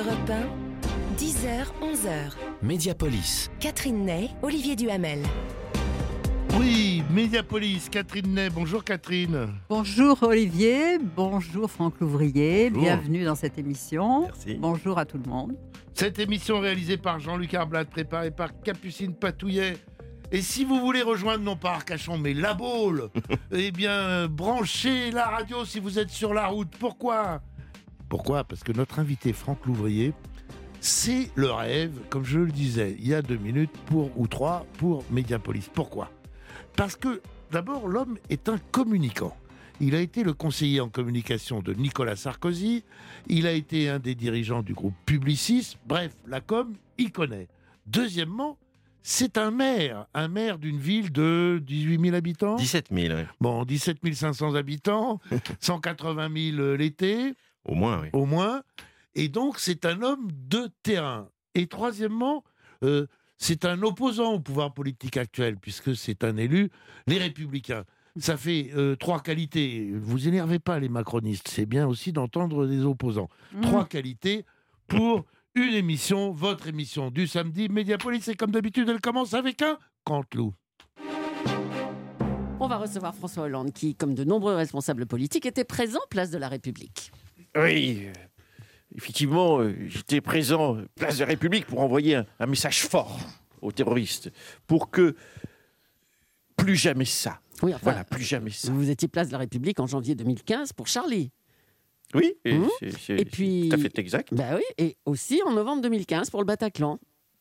Europe 1, 10h, 11h. Mediapolis. Catherine Ney, Olivier Duhamel. Oui, Mediapolis, Catherine Ney. Bonjour Catherine. Bonjour Olivier, bonjour Franck Louvrier, Bonjour. Bienvenue dans cette émission. Merci. Bonjour à tout le monde. Cette émission réalisée par Jean-Luc Arblade, préparée par Capucine Patouillet. Et si vous voulez rejoindre non pas Arcachon mais La Baule, eh bien branchez la radio si vous êtes sur la route. Pourquoi ? Parce que notre invité Franck Louvrier, c'est le rêve, comme je le disais il y a 2 minutes, ou 3, pour Mediapolis. Pourquoi ? Parce que d'abord l'homme est un communicant. Il a été le conseiller en communication de Nicolas Sarkozy, il a été un des dirigeants du groupe Publicis, bref, la com, il connaît. Deuxièmement, c'est un maire d'une ville de 18 000 habitants. 17 000, oui. Bon, 17 500 habitants, 180 000 l'été. Au moins, oui. Au moins. Et donc, c'est un homme de terrain. Et troisièmement, c'est un opposant au pouvoir politique actuel, puisque c'est un élu, les Républicains. Ça fait 3 qualités. Vous énervez pas les macronistes, c'est bien aussi d'entendre des opposants. 3 qualités pour une émission, votre émission du samedi. Mediapolis, et comme d'habitude, elle commence avec un Canteloup. On va recevoir François Hollande qui, comme de nombreux responsables politiques, était présent place de la République. Oui, effectivement, j'étais présent place de la République pour envoyer un message fort aux terroristes pour que plus jamais ça. Oui, enfin, Voilà, plus jamais ça. vous étiez place de la République en janvier 2015 pour Charlie. Oui, Et puis, tout à fait exact. Bah oui, et aussi en novembre 2015 pour le Bataclan.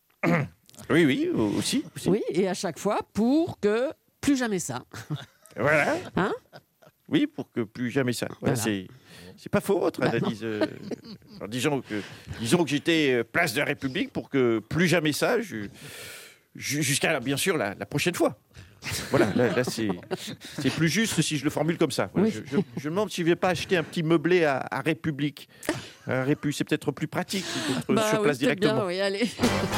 Oui, aussi. Oui, et à chaque fois pour que plus jamais ça. Voilà. Hein ? Oui, pour que plus jamais ça. Voilà, Voilà. c'est pas faux, votre analyse. Alors, disons que j'étais place de la République pour que plus jamais ça, jusqu'à, bien sûr, la prochaine fois. Voilà, là c'est plus juste si je le formule comme ça. Voilà, Oui. je me demande si je ne vais pas acheter un petit meublé à République. C'est peut-être plus pratique d'être sur place directement. Bien, oui, allez.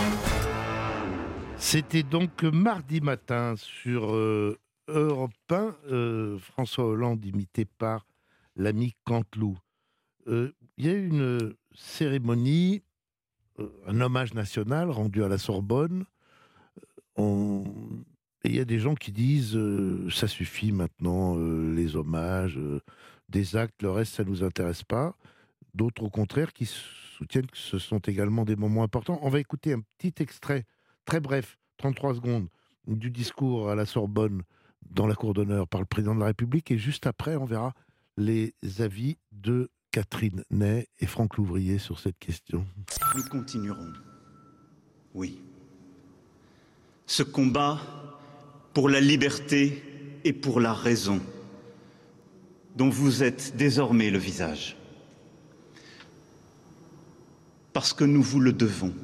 C'était donc mardi matin sur Europe 1, François Hollande imité par l'ami Canteloup. Il y a eu une cérémonie, un hommage national rendu à la Sorbonne. Et il y a des gens qui disent ça suffit maintenant, les hommages, des actes, le reste ça ne nous intéresse pas. D'autres au contraire qui soutiennent que ce sont également des moments importants. On va écouter un petit extrait très bref, 33 secondes, du discours à la Sorbonne dans la cour d'honneur par le président de la République, et juste après on verra les avis de Catherine Ney et Franck Louvrier sur cette question. Nous continuerons, oui, ce combat pour la liberté et pour la raison dont vous êtes désormais le visage. Parce que nous vous le devons.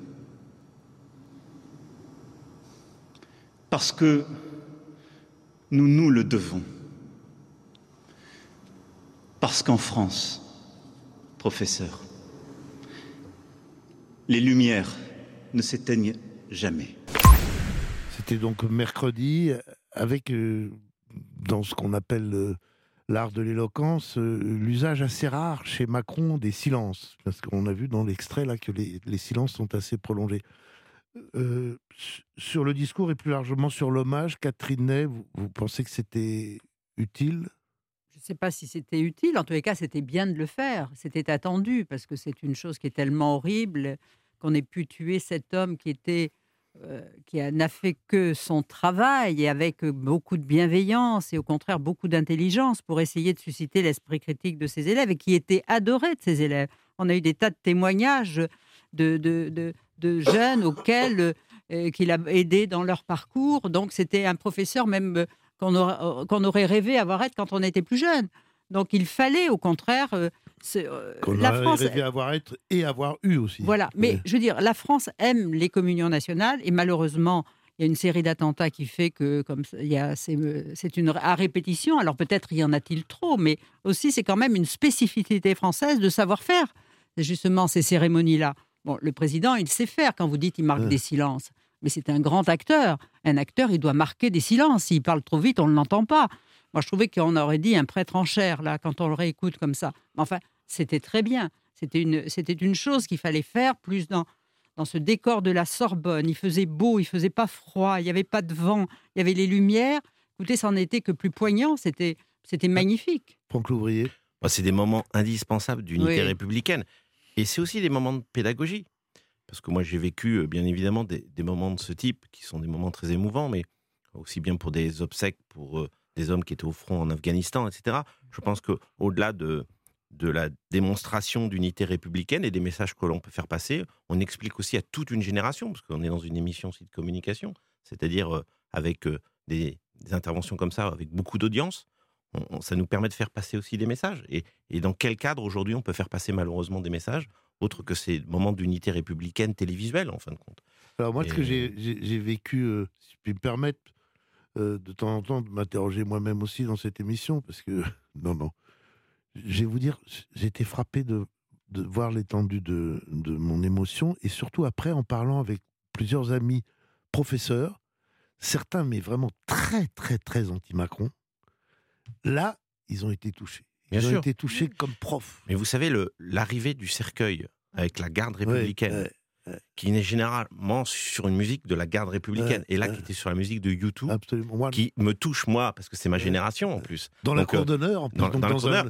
Parce que nous nous le devons. Parce qu'en France, professeur, les lumières ne s'éteignent jamais. C'était donc mercredi, avec, dans ce qu'on appelle l'art de l'éloquence, l'usage assez rare chez Macron des silences. Parce qu'on a vu dans l'extrait là que les silences sont assez prolongés. Sur le discours et plus largement sur l'hommage, Catherine Ney, vous pensez que c'était utile ? Je ne sais pas si c'était utile, en tous les cas c'était bien de le faire, c'était attendu, parce que c'est une chose qui est tellement horrible qu'on ait pu tuer cet homme qui n'a fait que son travail et avec beaucoup de bienveillance et au contraire beaucoup d'intelligence pour essayer de susciter l'esprit critique de ses élèves et qui était adoré de ses élèves. On a eu des tas de témoignages de jeunes auxquels qu'il a aidés dans leur parcours. Donc c'était un professeur même qu'on aurait rêvé avoir être quand on était plus jeune. Donc il fallait au contraire... Qu'on la aurait France rêvé avoir être et avoir eu aussi. Voilà, mais je veux dire, la France aime les communions nationales et malheureusement, il y a une série d'attentats qui fait que c'est une à répétition. Alors peut-être y en a-t-il trop, mais aussi c'est quand même une spécificité française de savoir faire justement ces cérémonies-là. Bon, le président, il sait faire quand vous dites il marque des silences, mais c'est un grand acteur. Un acteur, il doit marquer des silences. S'il parle trop vite, on ne l'entend pas. Moi, je trouvais qu'on aurait dit un prêtre en chair, là, quand on le réécoute comme ça. Mais enfin, c'était très bien. C'était une chose qu'il fallait faire plus dans ce décor de la Sorbonne. Il faisait beau, il faisait pas froid, il n'y avait pas de vent, il y avait les lumières. Écoutez, ça n'en était que plus poignant, c'était magnifique. Franck Louvrier. C'est des moments indispensables d'unité Oui. républicaine. Et c'est aussi des moments de pédagogie. Parce que moi, j'ai vécu, bien évidemment, des moments de ce type, qui sont des moments très émouvants, mais aussi bien pour des obsèques, pour des hommes qui étaient au front en Afghanistan, etc. Je pense qu'au-delà de la démonstration d'unité républicaine et des messages que l'on peut faire passer, on explique aussi à toute une génération, parce qu'on est dans une émission aussi de communication, c'est-à-dire avec des interventions comme ça, avec beaucoup d'audience, ça nous permet de faire passer aussi des messages. Et dans quel cadre, aujourd'hui, on peut faire passer malheureusement des messages, autre que ces moments d'unité républicaine télévisuelle, en fin de compte. Alors moi, ce que j'ai vécu, si je puis me permettre, de temps en temps, de m'interroger moi-même aussi dans cette émission, parce que, non, je vais vous dire, j'ai été frappé de voir l'étendue de mon émotion, et surtout après, en parlant avec plusieurs amis professeurs, certains, mais vraiment très, très, très anti-Macron, là, ils ont été touchés. Ils ont été touchés comme profs. Mais vous savez, l'arrivée du cercueil avec la garde républicaine, qui est généralement sur une musique de la garde républicaine, et là qui était sur la musique de U2, absolument. qui me touche moi, parce que c'est ma génération en plus. Dans la cour d'honneur, en plus. Dans la cour d'honneur,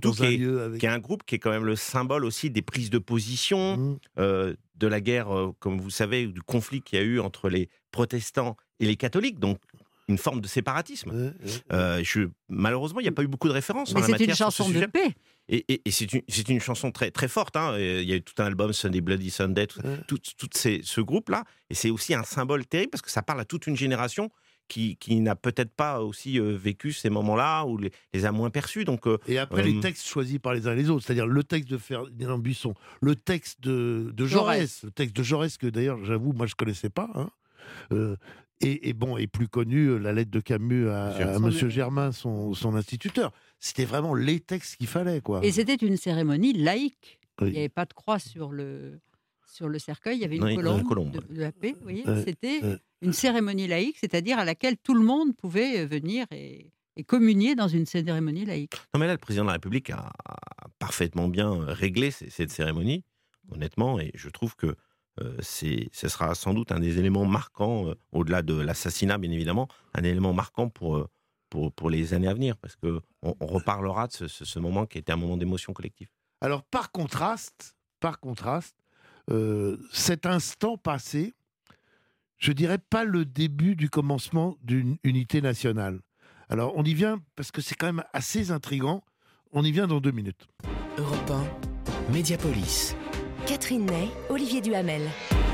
U2 qui est un groupe qui est quand même le symbole aussi des prises de position, de la guerre, comme vous savez, du conflit qu'il y a eu entre les protestants et les catholiques, donc une forme de séparatisme. Malheureusement, il n'y a pas eu beaucoup de références en la matière. Mais c'est une chanson de paix. Et c'est une chanson très, très forte. Il y a eu tout un album, Sunday Bloody Sunday, tout ce groupe-là. Et c'est aussi un symbole terrible parce que ça parle à toute une génération qui n'a peut-être pas aussi vécu ces moments-là ou les a moins perçus. Donc, et après, les textes choisis par les uns et les autres, c'est-à-dire le texte de Ferdinand Buisson, le texte de Jaurès, le texte de Jaurès que d'ailleurs, j'avoue, moi je ne connaissais pas. Et plus connu, la lettre de Camus à Monsieur Germain, son instituteur. C'était vraiment les textes qu'il fallait, quoi. Et c'était une cérémonie laïque. Oui. Il n'y avait pas de croix sur le cercueil, il y avait une colombe de la paix. Vous voyez, c'était une cérémonie laïque, c'est-à-dire à laquelle tout le monde pouvait venir et communier dans une cérémonie laïque. Non, mais là, le président de la République a parfaitement bien réglé cette cérémonie, honnêtement, et je trouve que ce sera sans doute un des éléments marquants, au-delà de l'assassinat, bien évidemment, un élément marquant pour les années à venir, parce qu'on reparlera de ce moment qui était un moment d'émotion collective. Alors, par contraste, cet instant passé, je dirais pas le début du commencement d'une unité nationale. Alors, on y vient, parce que c'est quand même assez intriguant, on y vient dans 2 minutes. Europe 1, Mediapolis. Catherine Ney, Olivier Duhamel.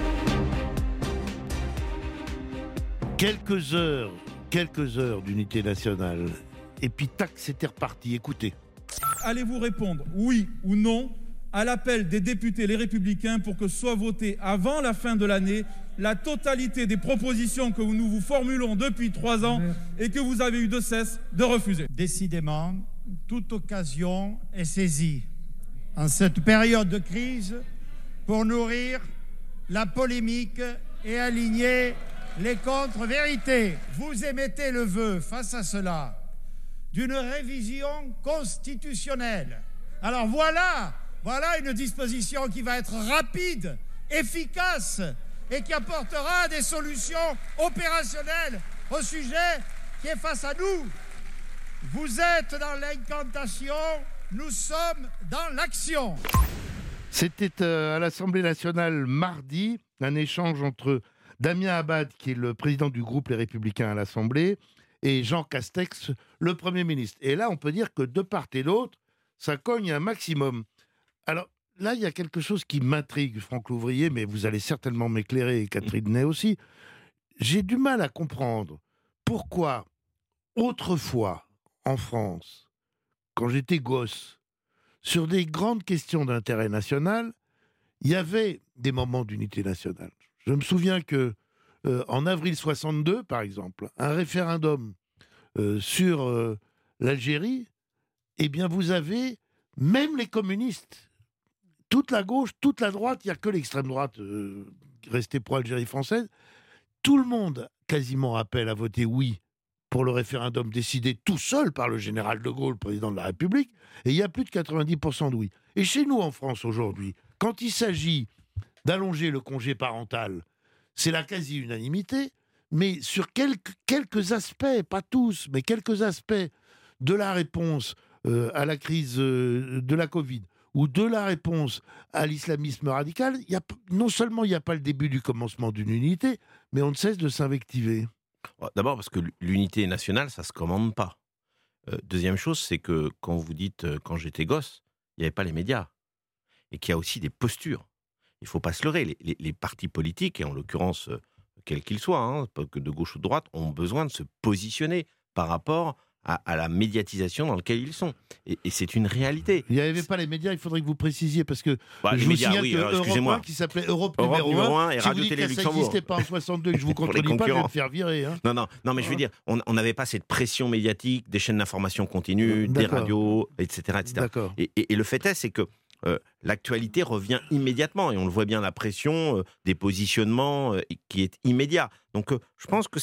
Quelques heures d'unité nationale, et puis tac, c'était reparti, écoutez. Allez-vous répondre oui ou non à l'appel des députés Les Républicains pour que soit votée avant la fin de l'année la totalité des propositions que nous vous formulons depuis 3 ans et que vous avez eu de cesse de refuser? Décidément, toute occasion est saisie en cette période de crise pour nourrir la polémique et aligner les contre-vérités. Vous émettez le vœu, face à cela, d'une révision constitutionnelle. Alors voilà une disposition qui va être rapide, efficace et qui apportera des solutions opérationnelles au sujet qui est face à nous. Vous êtes dans l'incantation, nous sommes dans l'action. C'était à l'Assemblée nationale mardi, un échange entre Damien Abad, qui est le président du groupe Les Républicains à l'Assemblée, et Jean Castex, le Premier ministre. Et là, on peut dire que de part et d'autre, ça cogne un maximum. Alors là, il y a quelque chose qui m'intrigue, Franck Louvrier, mais vous allez certainement m'éclairer, et Catherine Ney aussi. J'ai du mal à comprendre pourquoi, autrefois, en France, quand j'étais gosse, sur des grandes questions d'intérêt national, il y avait des moments d'unité nationale. Je me souviens que en avril 62, par exemple, un référendum sur l'Algérie, eh bien, vous avez même les communistes, toute la gauche, toute la droite, il n'y a que l'extrême droite restée pro-Algérie française, tout le monde quasiment appelle à voter oui pour le référendum décidé tout seul par le général de Gaulle, président de la République, et il y a plus de 90% de oui. Et chez nous, en France, aujourd'hui, quand il s'agit d'allonger le congé parental, c'est la quasi-unanimité, mais sur quelques aspects, pas tous, mais quelques aspects de la réponse à la crise de la Covid, ou de la réponse à l'islamisme radical, non seulement il n'y a pas le début du commencement d'une unité, mais on ne cesse de s'invectiver. D'abord parce que l'unité nationale, ça ne se commande pas. Deuxième chose, c'est que quand vous dites « quand j'étais gosse », il n'y avait pas les médias. Et qu'il y a aussi des postures. Il ne faut pas se leurrer. Les partis politiques, et en l'occurrence, quels qu'ils soient, pas que de gauche ou de droite, ont besoin de se positionner par rapport à la médiatisation dans laquelle ils sont. Et c'est une réalité. Il n'y avait pas les médias, il faudrait que vous précisiez, parce que je vous signale que Europe 1, qui s'appelait Europe numéro 1, et si Radio vous dites Télé que ça Luxembourg. n'existait pas en 62 et que je vous contredis pas, je vais me faire virer. Non, mais je veux dire, on n'avait pas cette pression médiatique, des chaînes d'information continue, des radios, etc. Et le fait est, c'est que l'actualité revient immédiatement, et on le voit bien, la pression des positionnements qui est immédiat. Donc je pense que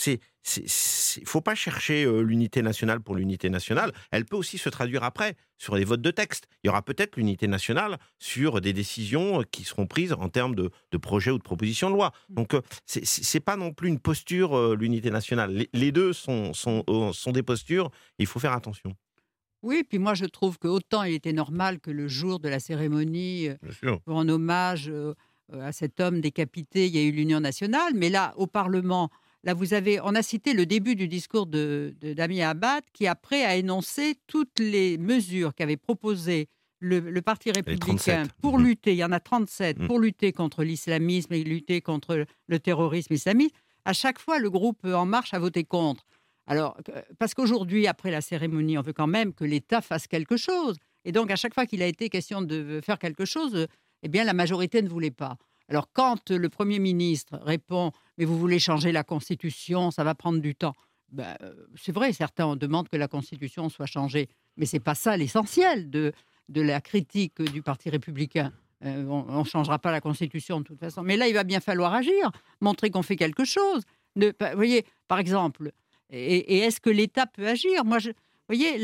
il faut pas chercher l'unité nationale pour l'unité nationale. Elle peut aussi se traduire après sur les votes de texte. Il y aura peut-être l'unité nationale sur des décisions qui seront prises en termes de projets ou de propositions de loi. Donc c'est pas non plus une posture, l'unité nationale. Les deux sont des postures, et il faut faire attention. Oui, puis moi je trouve qu'autant il était normal que le jour de la cérémonie, en hommage à cet homme décapité, il y a eu l'Union nationale, mais là, au Parlement, là on a cité le début du discours de Damien Abad, qui après a énoncé toutes les mesures qu'avait proposées le Parti républicain pour lutter, il y en a 37, pour lutter contre l'islamisme et lutter contre le terrorisme islamiste. À chaque fois, le groupe En Marche a voté contre. Alors, parce qu'aujourd'hui, après la cérémonie, on veut quand même que l'État fasse quelque chose. Et donc, à chaque fois qu'il a été question de faire quelque chose, eh bien, la majorité ne voulait pas. Alors, quand le Premier ministre répond « Mais vous voulez changer la Constitution, ça va prendre du temps », c'est vrai, certains demandent que la Constitution soit changée. Mais ce n'est pas ça l'essentiel de la critique du Parti républicain. On ne changera pas la Constitution de toute façon. Mais là, il va bien falloir agir, montrer qu'on fait quelque chose. Vous voyez, par exemple... Et est-ce que l'État peut agir ? Vous voyez,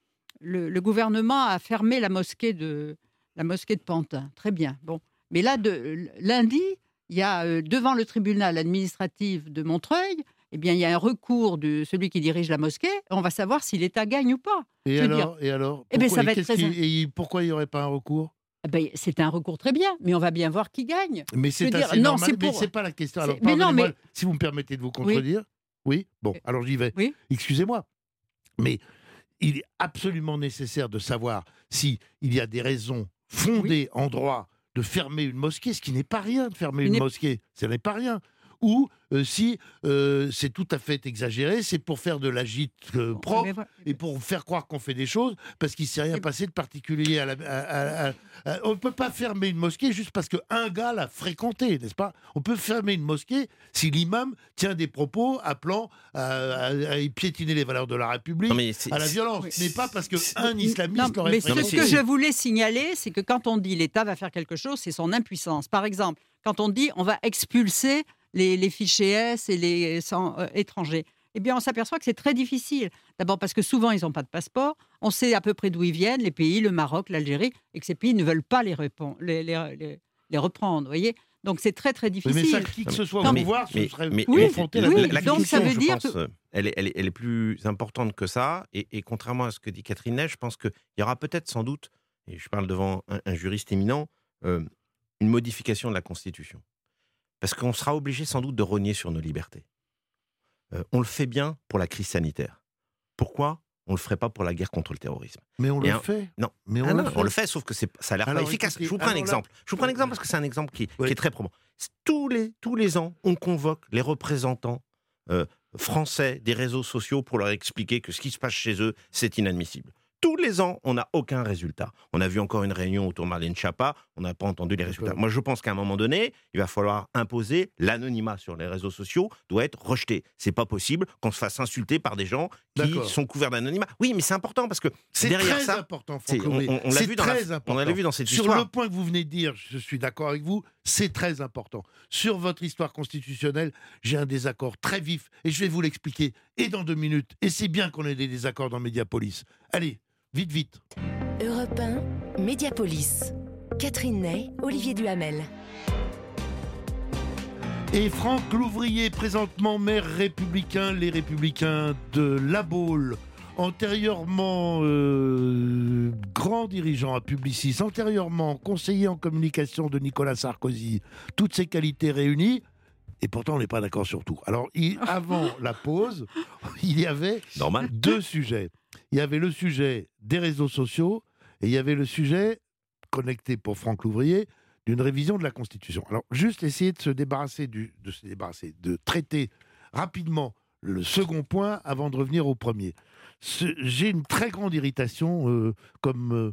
le gouvernement a fermé la mosquée de Pantin. Très bien. Bon. Mais là, lundi, il y a devant le tribunal administratif de Montreuil, eh bien, il y a un recours de celui qui dirige la mosquée. On va savoir si l'État gagne ou pas. Et alors pourquoi il n'y aurait pas un recours ? C'est un recours très bien, mais on va bien voir qui gagne. Mais c'est assez normal, mais ce n'est pas la question. Alors, pardonnez-moi, si vous me permettez de vous contredire. Oui, bon, alors j'y vais. Oui. Excusez-moi, mais il est absolument nécessaire de savoir s'il y a des raisons fondées en droit de fermer une mosquée, ce qui n'est pas rien de fermer une mosquée, ce n'est pas rien. Ou si c'est tout à fait exagéré, c'est pour faire de l'agite propre et pour faire croire qu'on fait des choses parce qu'il ne s'est rien passé de particulier. On ne peut pas fermer une mosquée juste parce qu'un gars l'a fréquentée, n'est-ce pas ? On peut fermer une mosquée si l'imam tient des propos appelant à piétiner les valeurs de la République, à la violence. Ce n'est pas parce qu'un islamiste l'aurait fréquenté. Mais ce que je voulais signaler, c'est que quand on dit l'État va faire quelque chose, c'est son impuissance. Par exemple, quand on dit on va expulser les fichiers S et les étrangers, eh bien, on s'aperçoit que c'est très difficile. D'abord parce que souvent, ils n'ont pas de passeport. On sait à peu près d'où ils viennent, les pays, le Maroc, l'Algérie, et que ces pays ne veulent pas les reprendre. Voyez, donc, c'est très, très difficile. Mais ça, qui que ce soit au pouvoir, ce serait confronté la donc, ça veut dire que... Elle est plus importante que ça. Et contrairement à ce que dit Catherine Ney, je pense qu'il y aura peut-être sans doute, et je parle devant un juriste éminent, une modification de la Constitution. Parce qu'on sera obligé sans doute de rogner sur nos libertés. On le fait bien pour la crise sanitaire. Pourquoi on ne le ferait pas pour la guerre contre le terrorisme ? Mais on le fait. Non, mais on le fait, sauf que ça a l'air pas efficace. Je vous prends un exemple. Je vous prends un exemple parce que c'est un exemple qui est très probant. Tous les ans, on convoque les représentants français des réseaux sociaux pour leur expliquer que ce qui se passe chez eux, c'est inadmissible. Tous les ans, on n'a aucun résultat. On a vu encore une réunion autour de Marlène Schiappa, on n'a pas entendu les résultats. Moi, je pense qu'à un moment donné, il va falloir imposer l'anonymat sur les réseaux sociaux, doit être rejeté. C'est pas possible qu'on se fasse insulter par des gens qui sont couverts d'anonymat. Oui, mais c'est important parce que c'est derrière très ça, important. On l'a vu dans cette sur histoire. le point que vous venez de dire, je suis d'accord avec vous, C'est très important. Sur votre histoire constitutionnelle, j'ai un désaccord très vif et je vais vous l'expliquer. Et dans 2 minutes. Et c'est bien qu'on ait des désaccords dans Mediapolis. Allez, vite. Europe 1, Mediapolis. Catherine Ney, Olivier Duhamel. Et Franck Louvrier, présentement maire républicain, les Républicains de La Baule, antérieurement grand dirigeant à Publicis, antérieurement conseiller en communication de Nicolas Sarkozy, toutes ces qualités réunies, et pourtant on n'est pas d'accord sur tout. Alors, avant la pause, il y avait 2 sujets. Il y avait le sujet des réseaux sociaux, et il y avait le sujet, connecté pour Franck Louvrier, d'une révision de la Constitution. Alors, juste essayer de traiter rapidement le second point avant de revenir au premier. J'ai une très grande irritation comme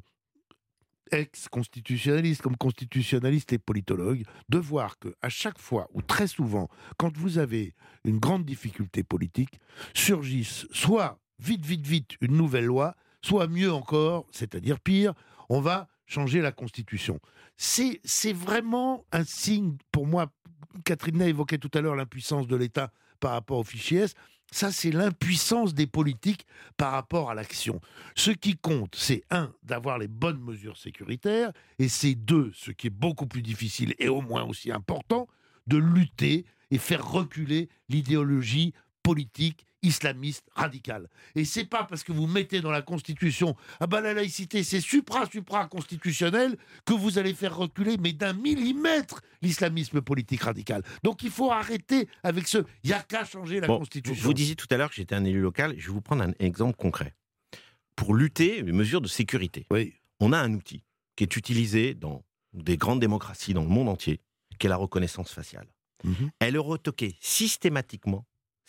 ex-constitutionnaliste, comme constitutionnaliste et politologue, de voir qu'à chaque fois, ou très souvent, quand vous avez une grande difficulté politique, surgissent soit vite une nouvelle loi, soit mieux encore, c'est-à-dire pire, on va changer la Constitution. C'est vraiment un signe, pour moi, Catherine Ney évoquait tout à l'heure l'impuissance de l'État par rapport au fichier S, ça c'est l'impuissance des politiques par rapport à l'action. Ce qui compte, c'est 1, d'avoir les bonnes mesures sécuritaires, et c'est 2, ce qui est beaucoup plus difficile et au moins aussi important, de lutter et faire reculer l'idéologie politique islamiste radicale. Et c'est pas parce que vous mettez dans la Constitution la laïcité c'est supra-constitutionnel que vous allez faire reculer mais d'1 millimètre l'islamisme politique radical. Donc il faut arrêter avec il n'y a qu'à changer la Constitution. Vous disiez tout à l'heure que j'étais un élu local, je vais vous prendre un exemple concret. Pour lutter, les mesures de sécurité, on a un outil qui est utilisé dans des grandes démocraties dans le monde entier, qui est la reconnaissance faciale. Elle est retoquée systématiquement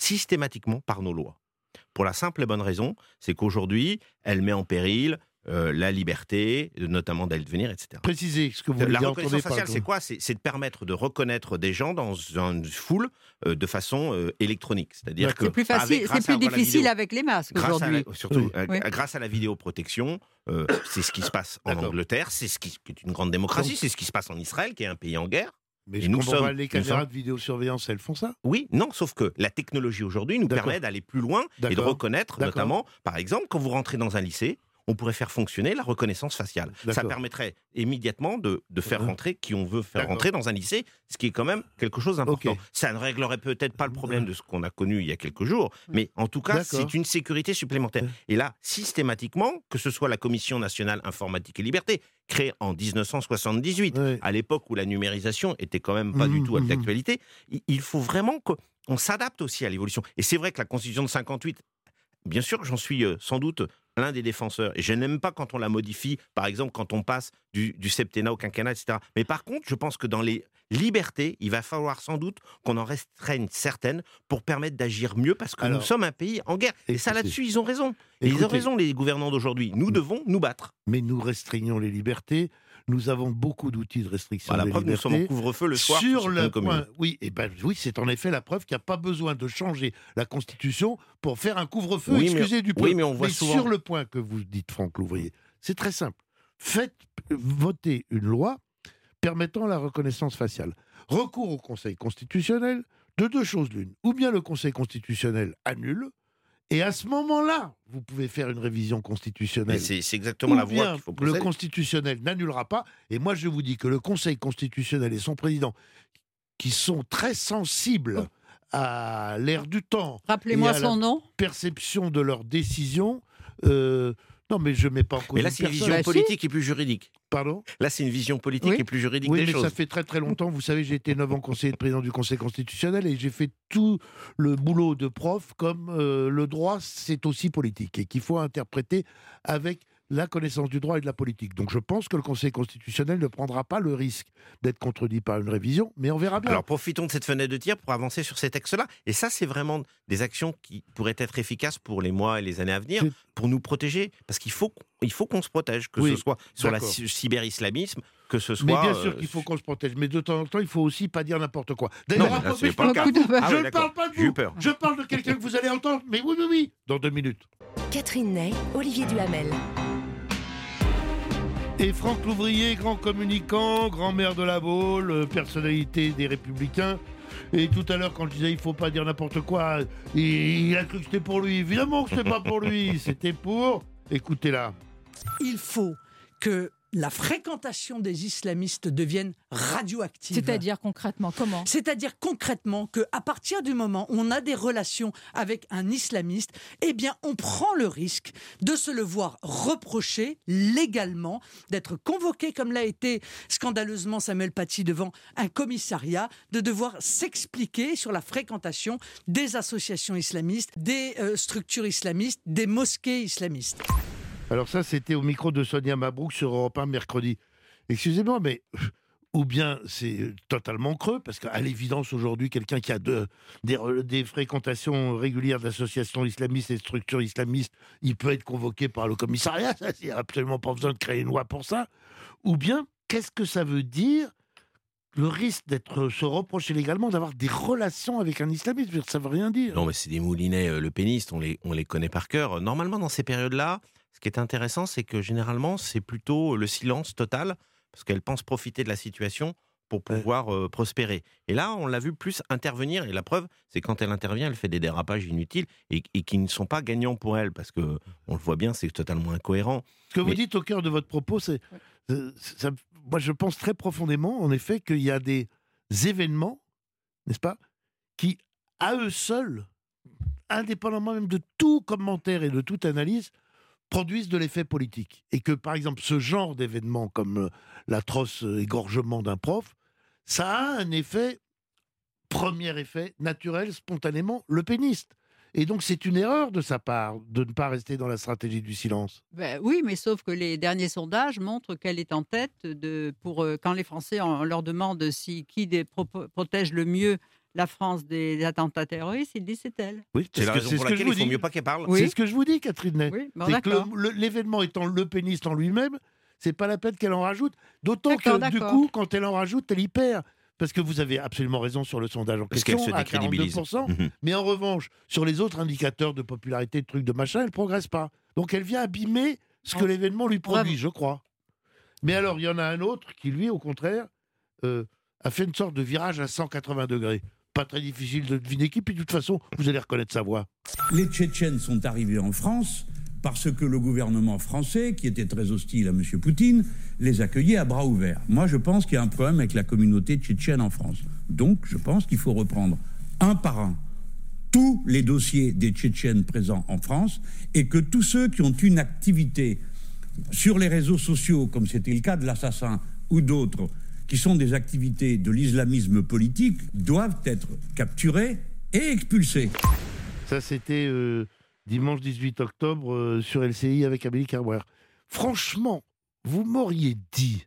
par nos lois. Pour la simple et bonne raison, c'est qu'aujourd'hui, elle met en péril la liberté, notamment d'aller venir, etc. Précisez ce que vous voulez dire. La reconnaissance faciale, c'est quoi ? C'est de permettre de reconnaître des gens dans une foule de façon électronique. C'est-à-dire que c'est plus facile, c'est plus difficile avec les masques aujourd'hui. Grâce à la vidéoprotection, c'est ce qui se passe en Angleterre, c'est ce qui est une grande démocratie, c'est ce qui se passe en Israël, qui est un pays en guerre. Mais les caméras de vidéosurveillance, elles font ça ? Oui, non, sauf que la technologie aujourd'hui nous permet d'aller plus loin et de reconnaître, notamment, par exemple, quand vous rentrez dans un lycée, on pourrait faire fonctionner la reconnaissance faciale. Ça permettrait immédiatement de faire rentrer qui on veut faire rentrer dans un lycée, ce qui est quand même quelque chose d'important. Ça ne réglerait peut-être pas le problème de ce qu'on a connu il y a quelques jours, mais en tout cas, c'est une sécurité supplémentaire. Et là, systématiquement, que ce soit la Commission nationale informatique et liberté, créée en 1978, à l'époque où la numérisation était quand même pas du tout d'actualité, il faut vraiment qu'on s'adapte aussi à l'évolution. Et c'est vrai que la Constitution de 58, bien sûr que j'en suis sans doute l'un des défenseurs, et je n'aime pas quand on la modifie, par exemple quand on passe du septennat au quinquennat, etc. Mais par contre, je pense que dans les libertés, il va falloir sans doute qu'on en restreigne certaines pour permettre d'agir mieux, parce que nous sommes un pays en guerre. Et ça, là-dessus, ils ont raison. Ils ont raison, les gouvernants d'aujourd'hui. Nous devons nous battre. Mais nous restreignons les libertés. Nous avons beaucoup d'outils de restriction des libertés. Nous sommes en couvre-feu le soir sur le point. Oui, c'est en effet la preuve qu'il n'y a pas besoin de changer la Constitution pour faire un couvre-feu. Excusez du peu. Oui, mais on voit souvent. Sur le point que vous dites, Franck Louvrier, c'est très simple. Faites voter une loi permettant la reconnaissance faciale. Recours au Conseil constitutionnel, de 2 choses l'une. Ou bien le Conseil constitutionnel annule, et à ce moment-là, vous pouvez faire une révision constitutionnelle. Mais c'est exactement la voie qu'il faut procéder. Le constitutionnel n'annulera pas. Et moi, je vous dis que le Conseil constitutionnel et son président, qui sont très sensibles à l'ère du temps, rappelez-moi son nom, perception de leurs décisions. Non, mais je ne mets pas en cause. Mais là, c'est une vision politique et plus juridique. Pardon ? Là, c'est une vision politique et plus juridique des choses. Oui, mais ça fait très très longtemps. Vous savez, j'ai été 9 ans conseiller de président du Conseil constitutionnel et j'ai fait tout le boulot de prof comme le droit, c'est aussi politique et qu'il faut interpréter avec la connaissance du droit et de la politique. Donc je pense que le Conseil constitutionnel ne prendra pas le risque d'être contredit par une révision, mais on verra bien. Alors profitons de cette fenêtre de tir pour avancer sur ces textes-là. Et ça, c'est vraiment des actions qui pourraient être efficaces pour les mois et les années à venir, pour nous protéger. Parce qu'il faut qu'on se protège, que ce soit sur le cyber-islamisme, que ce soit... Mais bien sûr qu'il faut qu'on se protège, mais de temps en temps, il faut aussi pas dire n'importe quoi. D'ailleurs, je ne parle pas de vous, je parle de quelqu'un que vous allez entendre, mais oui, dans 2 minutes. Catherine Ney, Olivier Duhamel. Et Franck Louvrier, grand communicant, grand maire de la Baule, personnalité des Républicains. Et tout à l'heure, quand je disais il faut pas dire n'importe quoi, il a cru que c'était pour lui. Évidemment que c'était pas pour lui, c'était pour... Écoutez-la. Il faut que la fréquentation des islamistes devienne radioactive. C'est-à-dire concrètement, comment ? C'est-à-dire concrètement qu'à partir du moment où on a des relations avec un islamiste, eh bien on prend le risque de se le voir reprocher légalement, d'être convoqué comme l'a été scandaleusement Samuel Paty devant un commissariat, de devoir s'expliquer sur la fréquentation des associations islamistes, des structures islamistes, des mosquées islamistes. Alors ça, c'était au micro de Sonia Mabrouk sur Europe 1 mercredi. Excusez-moi, mais... Ou bien c'est totalement creux, parce qu'à l'évidence, aujourd'hui, quelqu'un qui a des fréquentations régulières d'associations islamistes et de structures islamistes, il peut être convoqué par le commissariat, ça, il n'y a absolument pas besoin de créer une loi pour ça. Ou bien, qu'est-ce que ça veut dire, le risque d'être se reprocher légalement d'avoir des relations avec un islamiste? Ça ne veut rien dire. Non, mais c'est des moulinets lepénistes, on les connaît par cœur. Normalement, dans ces périodes-là, ce qui est intéressant, c'est que généralement, c'est plutôt le silence total, parce qu'elle pense profiter de la situation pour pouvoir prospérer. Et là, on l'a vu plus intervenir, et la preuve, c'est quand elle intervient, elle fait des dérapages inutiles et qui ne sont pas gagnants pour elle, parce que on le voit bien, c'est totalement incohérent. Ce que vous dites au cœur de votre propos, c'est... moi, je pense très profondément, en effet, qu'il y a des événements, n'est-ce pas, qui, à eux seuls, indépendamment même de tout commentaire et de toute analyse, produisent de l'effet politique. Et que, par exemple, ce genre d'événement, comme l'atroce égorgement d'un prof, ça a un effet, premier effet, naturel, spontanément, lepéniste. Et donc, c'est une erreur de sa part de ne pas rester dans la stratégie du silence. Ben oui, mais sauf que les derniers sondages montrent qu'elle est en tête quand les Français on leur demande qui protège le mieux la France des attentats terroristes, ils disent c'est elle. Oui, c'est la raison pour laquelle il faut mieux pas qu'elle parle. Oui. C'est ce que je vous dis, Catherine Ney. Oui, bon, c'est que l'événement étant lepéniste en lui-même, c'est pas la peine qu'elle en rajoute. D'autant que, du coup, quand elle en rajoute, elle y perd. Parce que vous avez absolument raison sur le sondage en question, qu'elle se décrédibilise. à 42%. Mais en revanche, sur les autres indicateurs de popularité, de trucs de machin, elle ne progresse pas. Donc elle vient abîmer ce que l'événement lui produit, je crois. Mais alors, il y en a un autre qui, lui, au contraire, a fait une sorte de virage à 180 degrés. Pas très difficile de deviner qui, puis de toute façon, vous allez reconnaître sa voix. Les Tchétchènes sont arrivés en France parce que le gouvernement français, qui était très hostile à M. Poutine, les accueillait à bras ouverts. Moi, je pense qu'il y a un problème avec la communauté tchétchène en France. Donc, je pense qu'il faut reprendre un par un tous les dossiers des Tchétchènes présents en France et que tous ceux qui ont une activité sur les réseaux sociaux, comme c'était le cas de l'assassin ou d'autres, qui sont des activités de l'islamisme politique, doivent être capturés et expulsés. Ça, c'était dimanche 18 octobre sur LCI avec Amélie Carboire. Franchement, vous m'auriez dit,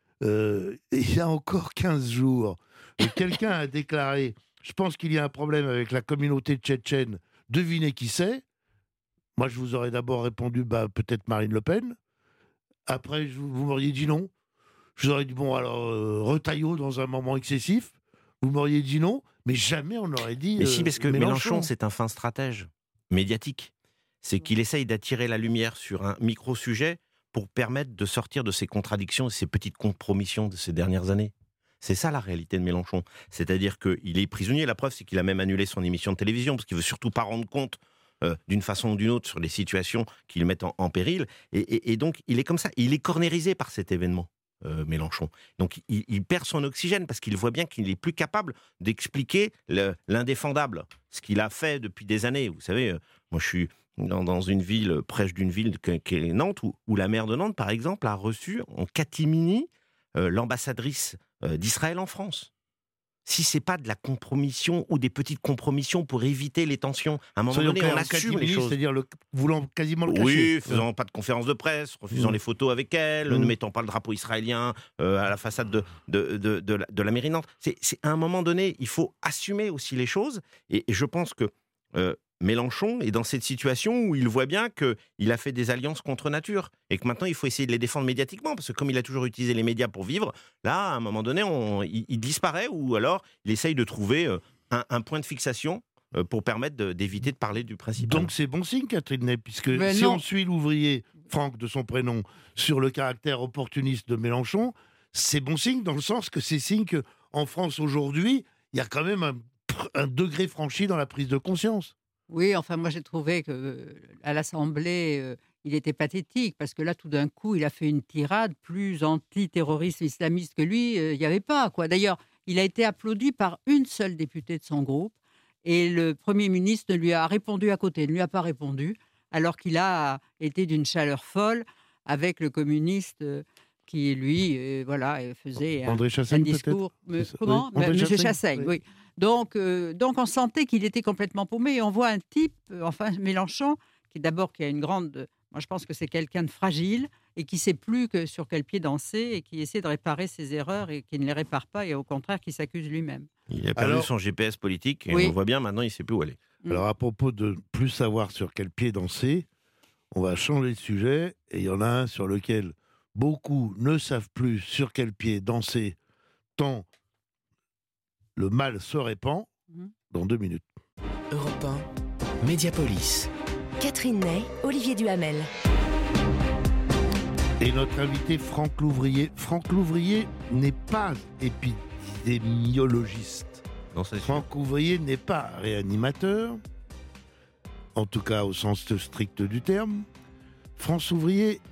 il y a encore 15 jours, quelqu'un a déclaré « Je pense qu'il y a un problème avec la communauté tchétchène, devinez qui c'est ?» Moi, je vous aurais d'abord répondu peut-être Marine Le Pen. Après, vous m'auriez dit non. Je vous aurais dit, bon, alors, Retailleau dans un moment excessif. Vous m'auriez dit non, mais jamais on n'aurait dit Mais si, parce que Mélenchon, c'est un fin stratège médiatique. C'est qu'il essaye d'attirer la lumière sur un micro-sujet pour permettre de sortir de ces contradictions et ces petites compromissions de ces dernières années. C'est ça la réalité de Mélenchon. C'est-à-dire qu'il est prisonnier. La preuve, c'est qu'il a même annulé son émission de télévision parce qu'il ne veut surtout pas rendre compte d'une façon ou d'une autre sur les situations qui le mettent en péril. Et donc, il est comme ça. Il est cornérisé par cet événement. Mélenchon. Donc il perd son oxygène parce qu'il voit bien qu'il n'est plus capable d'expliquer l'indéfendable, ce qu'il a fait depuis des années. Vous savez, moi je suis dans une ville, près d'une ville qui est Nantes, où la maire de Nantes, par exemple, a reçu en catimini l'ambassadrice d'Israël en France. Si c'est pas de la compromission ou des petites compromissions pour éviter les tensions, à un moment donné, on assume les choses. C'est-à-dire voulant quasiment le cacher. Oui, faisant pas de conférence de presse, refusant les photos avec elle, ne mettant pas le drapeau israélien à la façade de la mairie de Nantes. C'est à un moment donné, il faut assumer aussi les choses. Et je pense que Mélenchon est dans cette situation où il voit bien qu'il a fait des alliances contre nature et que maintenant il faut essayer de les défendre médiatiquement parce que comme il a toujours utilisé les médias pour vivre, là à un moment donné il disparaît ou alors il essaye de trouver un point de fixation pour permettre d'éviter de parler du principal. Donc c'est bon signe, Catherine Ney, puisque si on suit l'ouvrier, Franck de son prénom, sur le caractère opportuniste de Mélenchon, c'est bon signe dans le sens que c'est signe qu'en France aujourd'hui, il y a quand même un degré franchi dans la prise de conscience. Oui, enfin, moi j'ai trouvé qu'à l'Assemblée, il était pathétique, parce que là, tout d'un coup, il a fait une tirade plus anti-terroriste islamiste que lui, il n'y avait pas, quoi. D'ailleurs, il a été applaudi par une seule députée de son groupe, et le Premier ministre lui a répondu à côté, ne lui a pas répondu, alors qu'il a été d'une chaleur folle avec le communiste qui, lui, faisait André un Chassaigne, discours. Comment oui, Monsieur Chassaigne, oui. Donc, on sentait qu'il était complètement paumé. Et on voit un type, Mélenchon, qui a une grande... Moi, je pense que c'est quelqu'un de fragile et qui ne sait plus sur quel pied danser et qui essaie de réparer ses erreurs et qui ne les répare pas et au contraire qui s'accuse lui-même. Il a perdu son GPS politique et on voit bien maintenant, il ne sait plus où aller. Alors, à propos de plus savoir sur quel pied danser, on va changer de sujet et il y en a un sur lequel beaucoup ne savent plus sur quel pied danser tant le mal se répand dans 2 minutes. Europe 1, Mediapolis. Catherine Ney, Olivier Duhamel. Et notre invité Franck Louvrier. Franck Louvrier n'est pas épidémiologiste. Franck Louvrier n'est pas réanimateur, en tout cas au sens strict du terme. Franck Louvrier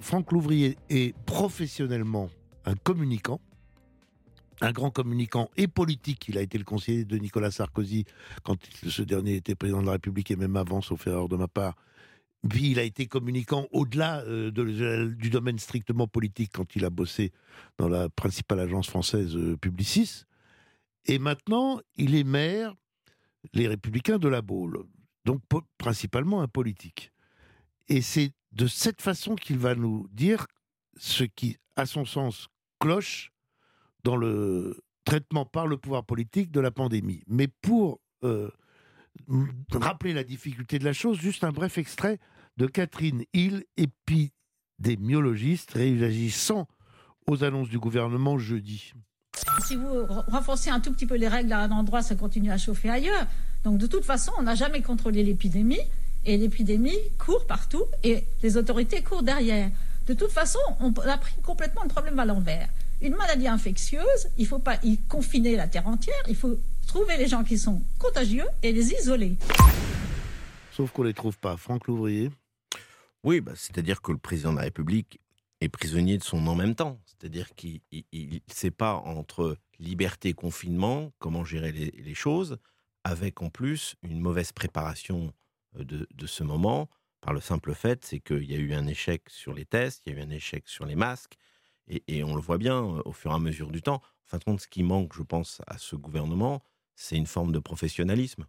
est professionnellement un communicant, un grand communicant et politique. Il a été le conseiller de Nicolas Sarkozy quand ce dernier était président de la République et même avant, sauf erreur de ma part. Puis il a été communicant au-delà du domaine strictement politique quand il a bossé dans la principale agence française Publicis. Et maintenant, il est maire, les Républicains de la Baule, donc principalement un politique. Et c'est de cette façon qu'il va nous dire ce qui, à son sens, cloche dans le traitement par le pouvoir politique de la pandémie. Mais pour rappeler la difficulté de la chose, juste un bref extrait de Catherine Hill, épidémiologiste, réagissant aux annonces du gouvernement jeudi. Si vous renforcez un tout petit peu les règles à un endroit, ça continue à chauffer ailleurs. Donc de toute façon, on n'a jamais contrôlé l'épidémie, et l'épidémie court partout, et les autorités courent derrière. De toute façon, on a pris complètement le problème à l'envers. Une maladie infectieuse, il ne faut pas y confiner la terre entière, il faut trouver les gens qui sont contagieux et les isoler. Sauf qu'on ne les trouve pas. Franck Louvrier. Oui, c'est-à-dire que le président de la République est prisonnier de son en même temps. C'est-à-dire qu'il ne sait pas entre liberté et confinement comment gérer les choses, avec en plus une mauvaise préparation de ce moment, par le simple fait, c'est qu'il y a eu un échec sur les tests, il y a eu un échec sur les masques, et on le voit bien au fur et à mesure du temps. En fin de compte, ce qui manque, je pense, à ce gouvernement, c'est une forme de professionnalisme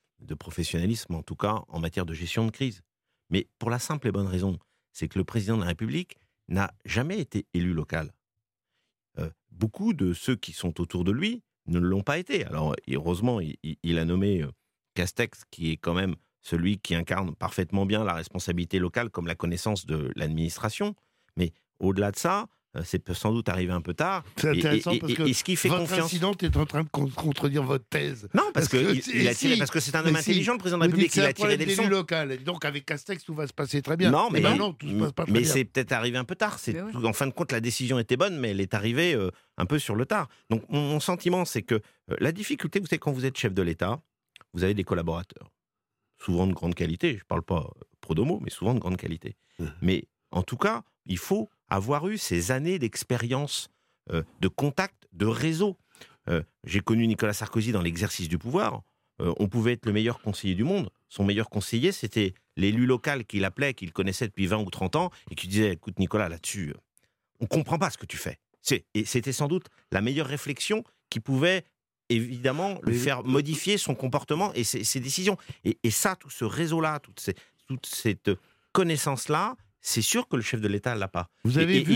en tout cas en matière de gestion de crise. Mais pour la simple et bonne raison, c'est que le président de la République n'a jamais été élu local. Beaucoup de ceux qui sont autour de lui ne l'ont pas été. Alors, heureusement, il a nommé Castex, qui est quand même celui qui incarne parfaitement bien la responsabilité locale comme la connaissance de l'administration. Mais au-delà de ça, c'est sans doute arrivé un peu tard. C'est intéressant parce que ce qui fait votre confiance... incident est en train de contredire votre thèse. Non, parce que c'est un homme intelligent, le président de la République, il a tiré des leçons. Local. Et donc avec Castex, tout va se passer très bien. Non, mais non, tout se passe pas très bien. Mais c'est peut-être arrivé un peu tard. En fin de compte, la décision était bonne, mais elle est arrivée un peu sur le tard. Donc mon sentiment, c'est que la difficulté, vous savez, quand vous êtes chef de l'État, vous avez des collaborateurs, souvent de grande qualité. Je ne parle pas pro domo, mais souvent de grande qualité. Mais en tout cas, il faut avoir eu ces années d'expérience, de contact, de réseau. J'ai connu Nicolas Sarkozy dans l'exercice du pouvoir. On pouvait être le meilleur conseiller du monde. Son meilleur conseiller, c'était l'élu local qu'il appelait, qu'il connaissait depuis 20 ou 30 ans, et qui disait, écoute Nicolas, là-dessus, on ne comprend pas ce que tu fais. Et c'était sans doute la meilleure réflexion qui pouvait évidemment le faire modifier son comportement et ses décisions. Et ça, tout ce réseau-là, toute cette connaissance-là, c'est sûr que le chef de l'État ne l'a pas. Vous avez vu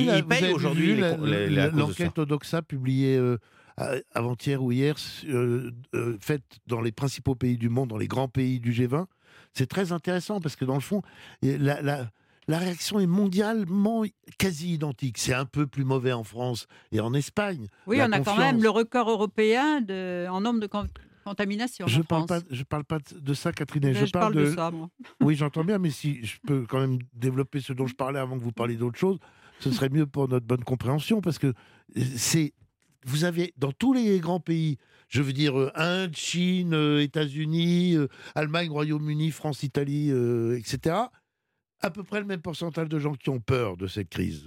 l'enquête Odoxa publiée avant-hier ou hier, faite dans les principaux pays du monde, dans les grands pays du G20. C'est très intéressant parce que dans le fond, la réaction est mondialement quasi identique. C'est un peu plus mauvais en France et en Espagne. Oui, on a quand même le record européen en nombre de contamination Je en parle France. parle pas de ça, Catherine. Je parle de ça, moi. Oui, j'entends bien, mais si je peux quand même développer ce dont je parlais avant que vous parliez d'autre chose, ce serait mieux pour notre bonne compréhension, parce que vous avez dans tous les grands pays, je veux dire Inde, Chine, États-Unis, Allemagne, Royaume-Uni, France, Italie, etc., à peu près le même pourcentage de gens qui ont peur de cette crise.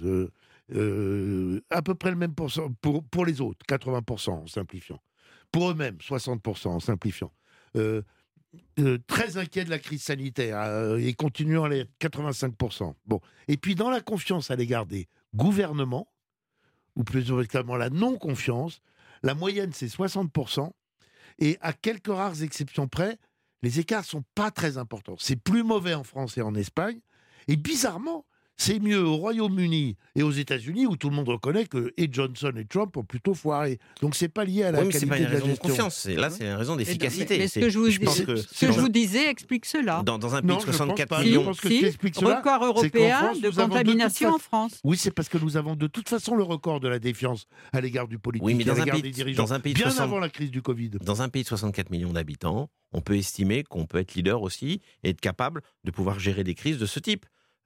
À peu près le même pourcentage pour les autres, 80% en simplifiant. Pour eux-mêmes, 60% en simplifiant. Très inquiets de la crise sanitaire et continuant à l'être, 85%. Bon. Et puis dans la confiance à l'égard des gouvernements, ou plus exactement la non-confiance, la moyenne c'est 60%, et à quelques rares exceptions près, les écarts sont pas très importants. C'est plus mauvais en France et en Espagne, et bizarrement, c'est mieux au Royaume-Uni et aux États-Unis, où tout le monde reconnaît que et Johnson et Trump ont plutôt foiré. Donc c'est pas lié à la Oui, mais qualité c'est pas une de la raison de gestion. confiance. Là, c'est une raison d'efficacité. Mais ce que je vous disais explique cela. Dans un pays Non, de je pense 64 pas. millions. Je pense que ce qui explique cela, record c'est qu'en européen France, de nous avons contamination toute en France. Oui, c'est parce que nous avons de toute façon le record de la défiance à l'égard du politique, Oui, mais à dans un l'égard pays- des dirigeants, dans un pays de bien 60 avant la crise du Covid. Dans un pays de 64 millions d'habitants, on peut estimer qu'on peut être leader aussi et être capable de pouvoir gérer des crises de ce type.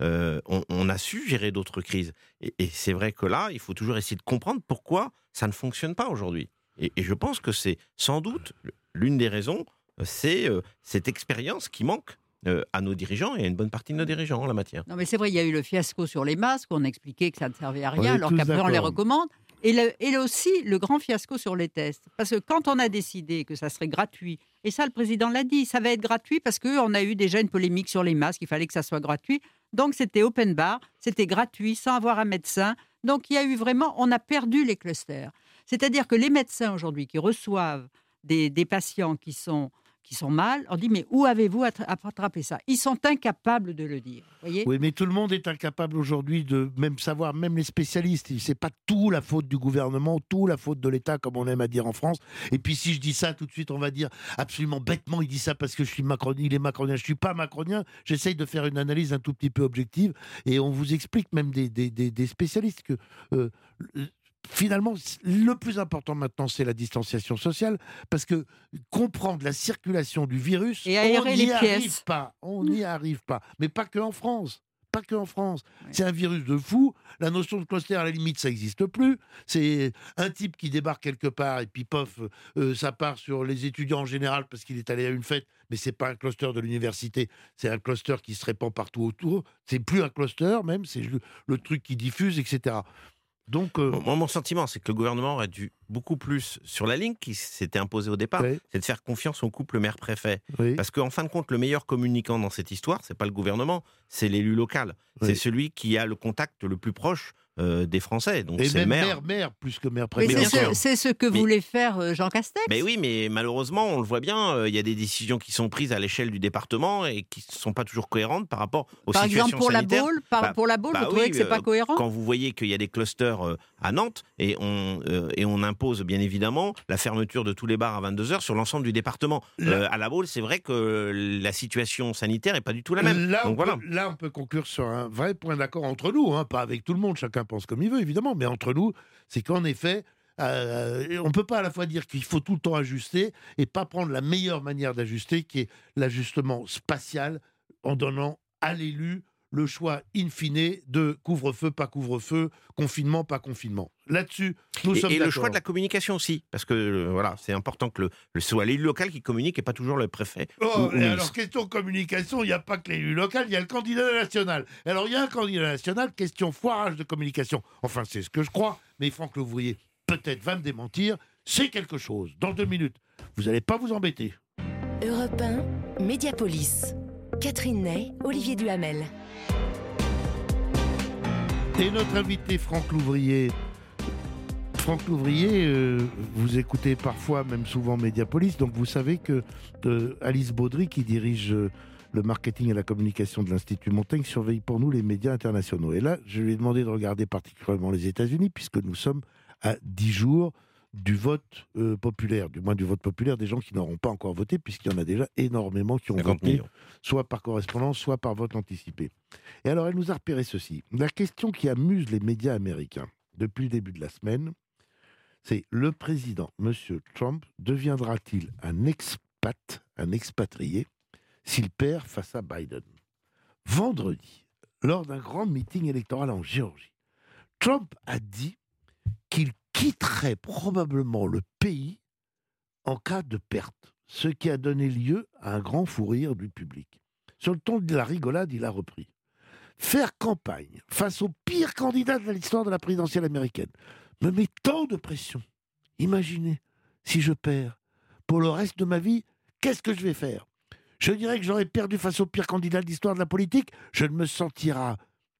On a su gérer d'autres crises. Et c'est vrai que là, il faut toujours essayer de comprendre pourquoi ça ne fonctionne pas aujourd'hui. Et je pense que c'est sans doute l'une des raisons, c'est cette expérience qui manque à nos dirigeants et à une bonne partie de nos dirigeants en la matière. Non, mais c'est vrai, il y a eu le fiasco sur les masques, on expliquait que ça ne servait à On rien, est alors tous qu'après on les d'accord. recommande. Et aussi le grand fiasco sur les tests. Parce que quand on a décidé que ça serait gratuit, et ça le président l'a dit, ça va être gratuit parce qu'on a eu déjà une polémique sur les masques, il fallait que ça soit gratuit. Donc c'était open bar, c'était gratuit, sans avoir un médecin. Donc il y a eu vraiment, on a perdu les clusters. C'est-à-dire que les médecins aujourd'hui qui reçoivent des patients qui sont mal, on dit mais où avez-vous attrapé ça? Ils sont incapables de le dire. Voyez. Oui, mais tout le monde est incapable aujourd'hui de même savoir, même les spécialistes. C'est pas tout la faute du gouvernement, tout la faute de l'État, comme on aime à dire en France. Et puis si je dis ça, tout de suite, on va dire absolument bêtement, il dit ça parce que je suis macronien, il est macronien. Je suis pas macronien. J'essaye de faire une analyse un tout petit peu objective, et on vous explique même des spécialistes que finalement, le plus important maintenant, c'est la distanciation sociale, parce que comprendre la circulation du virus, Et on aérer les n'y arrive pièces. pas. On n'y arrive pas. Mais pas que en France. Pas que en France. C'est un virus de fou. La notion de cluster, à la limite, ça n'existe plus. C'est un type qui débarque quelque part et puis pof, ça part sur les étudiants en général parce qu'il est allé à une fête. Mais c'est pas un cluster de l'université. C'est un cluster qui se répand partout autour. C'est plus un cluster même. C'est le truc qui diffuse, etc. Donc, Moi, mon sentiment, c'est que le gouvernement aurait dû beaucoup plus sur la ligne qui s'était imposée au départ, Oui. c'est de faire confiance au couple maire-préfet. Oui. Parce qu'en fin de compte, le meilleur communicant dans cette histoire, c'est pas le gouvernement, c'est l'élu local. Oui. C'est celui qui a le contact le plus proche des Français. Donc et c'est le même maire. maire plus que maire Mais préfet. bien sûr. c'est ce que voulait faire Jean Castex. Mais oui, mais malheureusement, on le voit bien, il y a des décisions qui sont prises à l'échelle du département et qui ne sont pas toujours cohérentes par rapport aux Par situations exemple, pour sanitaires. la Baule, vous trouvez que c'est pas cohérent? Quand vous voyez qu'il y a des clusters à Nantes et on impose bien évidemment la fermeture de tous les bars à 22h sur l'ensemble du département. À la Baule, c'est vrai que la situation sanitaire n'est pas du tout la même. Là, Donc voilà. là, on peut conclure sur un vrai point d'accord entre nous, hein, pas avec tout le monde, chacun pense comme il veut, évidemment, mais entre nous, c'est qu'en effet, on ne peut pas à la fois dire qu'il faut tout le temps ajuster et pas prendre la meilleure manière d'ajuster, qui est l'ajustement spatial, en donnant à l'élu le choix in fine de couvre-feu, pas couvre-feu, confinement, pas confinement. Là-dessus, nous sommes Et d'accord. le choix de la communication aussi, parce que voilà, c'est important que le soit l'élu local qui communique et pas toujours le préfet. Oh, ou et ministre. alors, question communication, il n'y a pas que l'élu local, il y a le candidat national. Alors, il y a un candidat national, question foirage de communication. Enfin, c'est ce que je crois, mais Franck Louvrier, peut-être, va me démentir. C'est quelque chose. Dans 2 minutes, vous n'allez pas vous embêter. Europe 1, Mediapolis. Catherine Ney, Olivier Duhamel. Et notre invité, Franck Louvrier. Franck Louvrier, vous écoutez parfois, même souvent Mediapolis, donc vous savez que Alice Baudry, qui dirige le marketing et la communication de l'Institut Montaigne, surveille pour nous les médias internationaux. Et là, je lui ai demandé de regarder particulièrement les États-Unis, puisque nous sommes à 10 jours du vote populaire, du moins du vote populaire des gens qui n'auront pas encore voté, puisqu'il y en a déjà énormément qui ont 50 voté, millions. soit par correspondance, soit par vote anticipé. Et alors, elle nous a repéré ceci. La question qui amuse les médias américains depuis le début de la semaine, C'est le président, M. Trump, deviendra-t-il un expatrié s'il perd face à Biden? Vendredi, lors d'un grand meeting électoral en Géorgie, Trump a dit qu'il quitterait probablement le pays en cas de perte, ce qui a donné lieu à un grand fou rire du public. Sur le ton de la rigolade, il a repris: faire campagne face au pire candidat de l'histoire de la présidentielle américaine me met tant de pression. Imaginez, si je perds, pour le reste de ma vie, qu'est-ce que je vais faire? Je dirais que j'aurais perdu face au pire candidat de l'histoire de la politique. Je ne me sentirais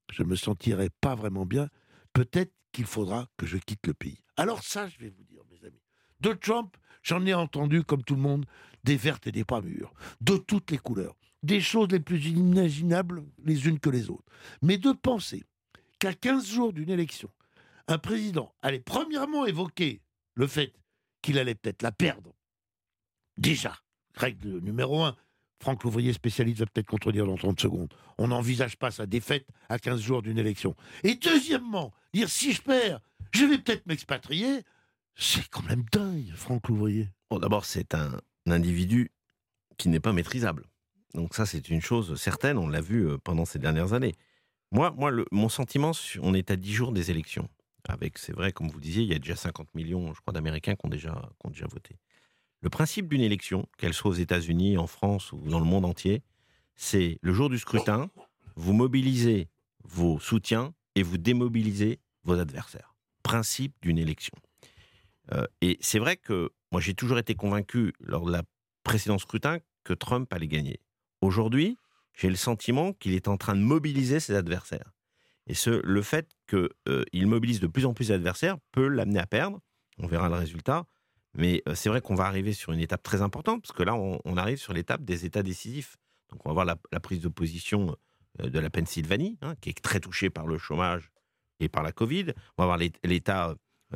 pas vraiment bien. Peut-être qu'il faudra que je quitte le pays. Alors ça, je vais vous dire, mes amis, de Trump, j'en ai entendu, comme tout le monde, des vertes et des pas mûres, de toutes les couleurs, des choses les plus inimaginables les unes que les autres. Mais de penser qu'à 15 jours d'une élection, un président allait premièrement évoquer le fait qu'il allait peut-être la perdre. Déjà, règle numéro 1, Franck Louvrier, spécialiste, va peut-être contredire dans 30 secondes. On n'envisage pas sa défaite à 15 jours d'une élection. Et deuxièmement, dire si je perds, je vais peut-être m'expatrier, c'est quand même dingue, Franck Louvrier. Bon, d'abord, c'est un individu qui n'est pas maîtrisable. Donc ça, c'est une chose certaine, on l'a vu pendant ces dernières années. Mon sentiment, on est à 10 jours des élections. C'est vrai, comme vous disiez, il y a déjà 50 millions, je crois, d'Américains qui ont déjà voté. Le principe d'une élection, qu'elle soit aux États-Unis, en France ou dans le monde entier, c'est le jour du scrutin, vous mobilisez vos soutiens et vous démobilisez vos adversaires. Principe d'une élection. Et c'est vrai que moi, j'ai toujours été convaincu, lors de la précédent scrutin, que Trump allait gagner. Aujourd'hui, j'ai le sentiment qu'il est en train de mobiliser ses adversaires. Et le fait qu'il mobilise de plus en plus d'adversaires peut l'amener à perdre. On verra le résultat. Mais c'est vrai qu'on va arriver sur une étape très importante, parce que là, on arrive sur l'étape des États décisifs. Donc on va voir la prise de position de la Pennsylvanie, qui est très touchée par le chômage et par la Covid. On va voir l'État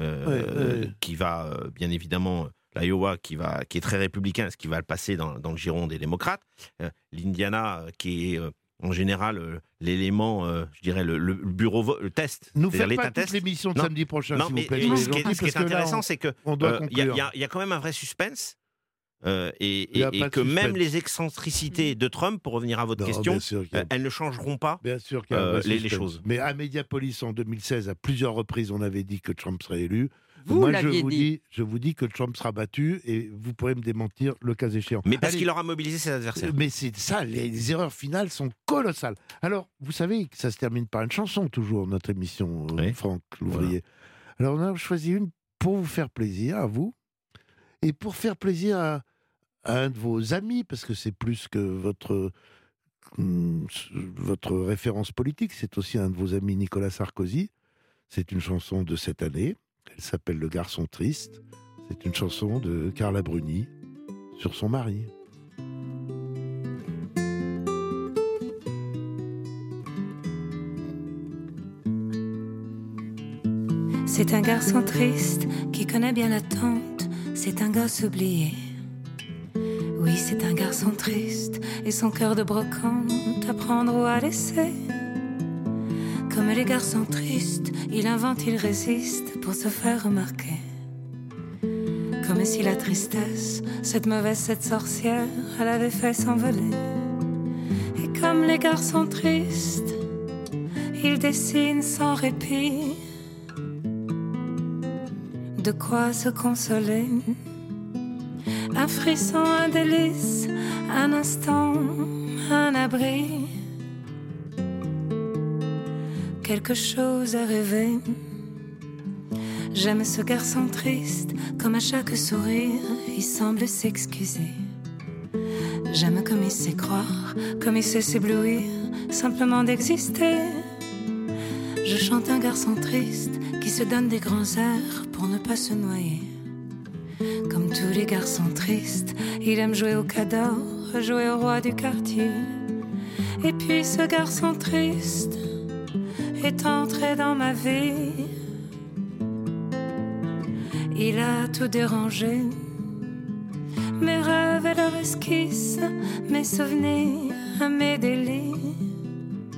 qui va, bien évidemment, l'Iowa qui est très républicain, ce qui va le passer dans le giron des démocrates. L'Indiana qui est... en général, l'élément, je dirais, le bureau, le test. Nous faites pas toute l'émission de samedi prochain, s'il vous plaît. Ce qui est intéressant, c'est qu'il y a quand même un vrai suspense. Et que même les excentricités de Trump, pour revenir à votre question, elles ne changeront pas les choses. Mais à Mediapolis, en 2016, à plusieurs reprises, on avait dit que Trump serait élu. Je vous dis que Trump sera battu et vous pourrez me démentir le cas échéant. Mais parce qu'il aura mobilisé ses adversaires. Mais c'est ça, les erreurs finales sont colossales. Alors, vous savez que ça se termine par une chanson, toujours, notre émission, Franck Louvrier. Voilà. Alors, on a choisi une pour vous faire plaisir, à vous, et pour faire plaisir à un de vos amis, parce que c'est plus que votre référence politique, c'est aussi un de vos amis, Nicolas Sarkozy. C'est une chanson de cette année. Elle s'appelle Le Garçon Triste. C'est une chanson de Carla Bruni sur son mari. C'est un garçon triste qui connaît bien l'attente. C'est un gosse oublié. Oui, c'est un garçon triste et son cœur de brocante à prendre ou à laisser. Comme les garçons tristes, il invente, il résiste pour se faire remarquer. Comme si la tristesse, cette mauvaise, cette sorcière, elle avait fait s'envoler. Et comme les garçons tristes, il dessine sans répit de quoi se consoler. Un frisson, un délice, un instant, un abri. Quelque chose à rêver. J'aime ce garçon triste, comme à chaque sourire, il semble s'excuser. J'aime comme il sait croire, comme il sait s'éblouir, simplement d'exister. Je chante un garçon triste, qui se donne des grands airs pour ne pas se noyer. Comme tous les garçons tristes, il aime jouer au cador, jouer au roi du quartier. Et puis ce garçon triste est entré dans ma vie. Il a tout dérangé, mes rêves et leurs esquisses, mes souvenirs, mes délits.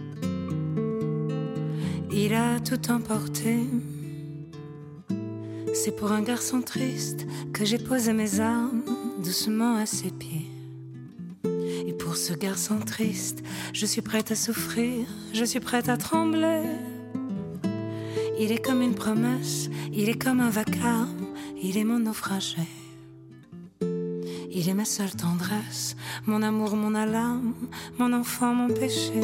Il a tout emporté, C'est pour un garçon triste que j'ai posé mes armes doucement à ses pieds. Et pour ce garçon triste, je suis prête à souffrir, je suis prête à trembler. Il est comme une promesse, il est comme un vacarme, il est mon naufragé. Il est ma seule tendresse, mon amour, mon alarme, mon enfant, mon péché.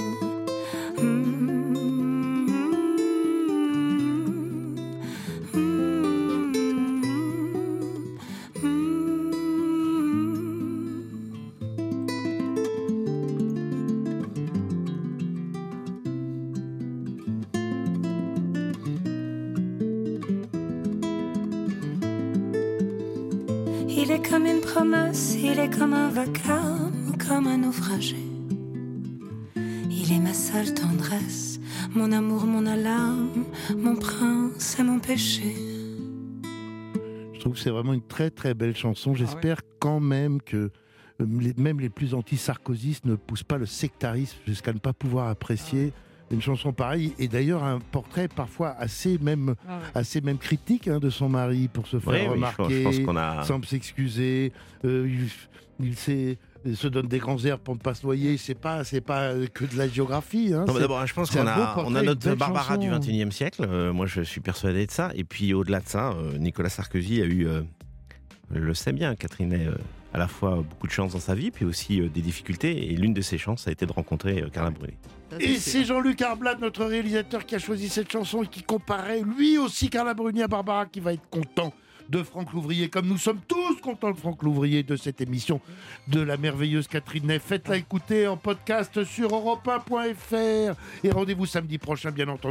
Il est comme une promesse, il est comme un vacarme, comme un naufragé. Il est ma seule tendresse, mon amour, mon alarme, mon prince et mon péché. Je trouve que c'est vraiment une très très belle chanson. J'espère quand même que même les plus anti-sarkozystes ne poussent pas le sectarisme jusqu'à ne pas pouvoir apprécier une chanson pareille. Et d'ailleurs un portrait parfois assez même critique de son mari pour se faire remarquer, je pense qu'on a... semble s'excuser. Il se donne des grands airs pour ne pas se noyer. C'est pas que de la géographie. Non, d'abord, je pense qu'on a notre Barbara du XXIe siècle. Moi, je suis persuadé de ça. Et puis, au-delà de ça, Nicolas Sarkozy a eu, le sait bien, Catherine Ney, à la fois beaucoup de chance dans sa vie, puis aussi des difficultés. Et l'une de ses chances a été de rencontrer Carla Bruni. Et c'est Jean-Luc Arblade, notre réalisateur, qui a choisi cette chanson et qui comparait lui aussi Carla Bruni à Barbara, qui va être content de Franck Louvrier, comme nous sommes tous contents de Franck Louvrier, de cette émission de la merveilleuse Catherine Ney. Faites-la écouter en podcast sur europe1.fr et rendez-vous samedi prochain, bien entendu.